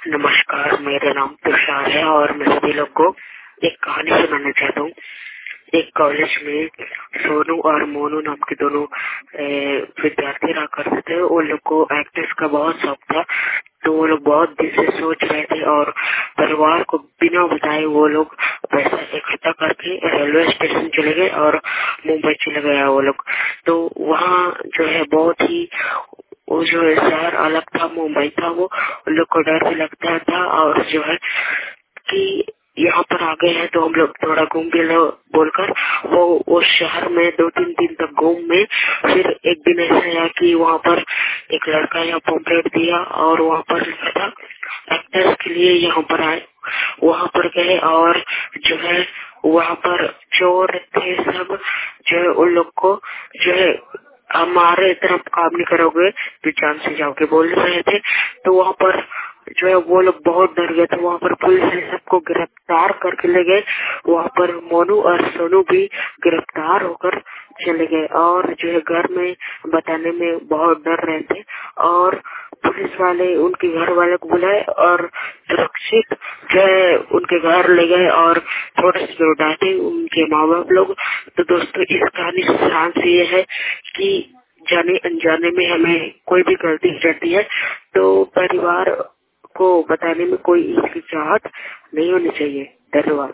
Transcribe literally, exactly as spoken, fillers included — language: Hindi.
नमस्कार, मेरा नाम तुषार है और मैं सभी लोग को एक कहानी सुनाना चाहता हूँ। एक कॉलेज में सोनू और मोनू नाम के दोनों विद्यार्थी रहा करते थे। वो लोग को एक्ट्रेस का बहुत शौक था, तो वो लोग बहुत दिन से सोच रहे थे और परिवार को बिना बताए वो लोग पैसा इकट्ठा करके रेलवे स्टेशन चले गए और मुंबई चले गए वो लोग। तो वहाँ जो है बहुत ही वो जो है शहर अलग था, मुंबई था। वो उन लोग को डर भी लगता था और जो है कि यहाँ पर आ गए हैं तो हम लोग थोड़ा घूम भी लो बोलकर वो वो शहर में दो तीन दिन तक घूम में फिर एक दिन ऐसा आया कि वहाँ पर एक लड़का यहाँ पम्पलेट दिया और वहाँ पर लिखा था एक्टर्स के लिए यहाँ पर आए। वहाँ पर गए और जो है वहाँ पर चोर थे सब, जो है उन लोग को जो है हमारे तरफ काम नहीं करोगे तो जान से जाओगे बोल रहे थे। तो वहाँ पर जो है वो लोग बहुत डर गए थे। वहाँ पर पुलिस ने सबको गिरफ्तार करके ले गए। वहाँ पर मोनू और सोनू भी गिरफ्तार होकर चले गए और जो है घर में बताने में बहुत डर रहे थे और पुलिस वाले उनके घर वाले को बुलाए और सुरक्षित जो है उनके घर ले गए और थोड़े से डांटे उनके माँ बाप लोग। तो दोस्तों, इस कहानी से सारांश ये है कि जाने अनजाने में हमें कोई भी गलती करती है तो परिवार को बताने में कोई हिचकिचाहट नहीं होनी चाहिए। धन्यवाद।